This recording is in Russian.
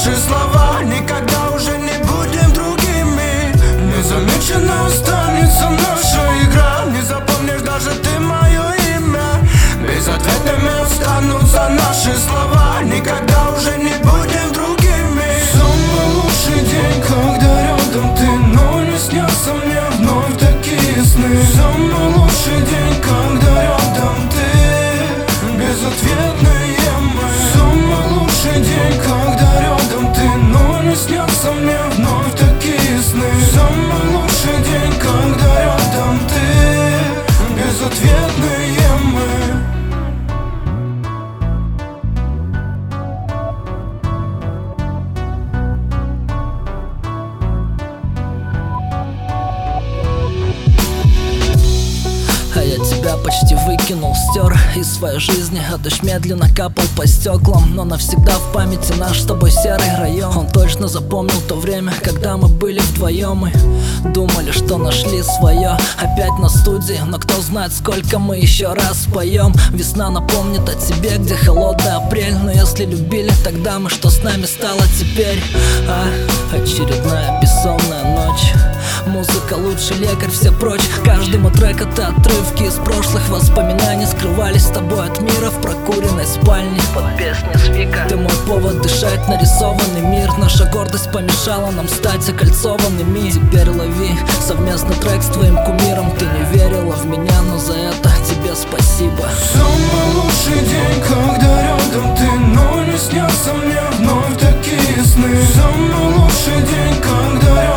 наши слова никогда уже не будем другими. Незамеченно останется наша игра. Не запомнишь даже ты мое имя. Безответными останутся наши слова. Никогда уже не будем другими. Самый лучший день, когда рядом ты, но не снятся мне вновь такие сны. Самый лучший день, когда рядом ты, безответные мы. Самый лучший день, когда рядом ты, но не снятся мне вновь такие сны. Самый лучший день, когда рядом ты, безответные мы. А я тебя почти выкинул, стер из своей жизни, а дождь медленно капал по стеклам. Но навсегда в памяти наш с тобой серый район. Он точно запомнил то время, когда мы были вдвоем и думали, что нашли свое. Опять на студии, но кто знает, сколько мы еще раз споем. Весна напомнит о тебе, где холодный апрель. Но если любили тогда мы, что с нами стало теперь? Очередная бессонная ночь. Музыка лучший лекарь, все прочь. Каждый мой трек это отрывки из прошлых воспоминаний. Скрывались с тобой от мира в прокуренной спальне под песни Свика. Ты мой повод дышать, нарисованный мир. Наша гордость помешала нам стать окольцованными. Теперь лови совместный трек с твоим кумиром. Ты не верила в меня, но за это тебе спасибо. Самый лучший день, когда рядом ты, но не снятся мне вновь такие сны. Самый лучший день, когда рядом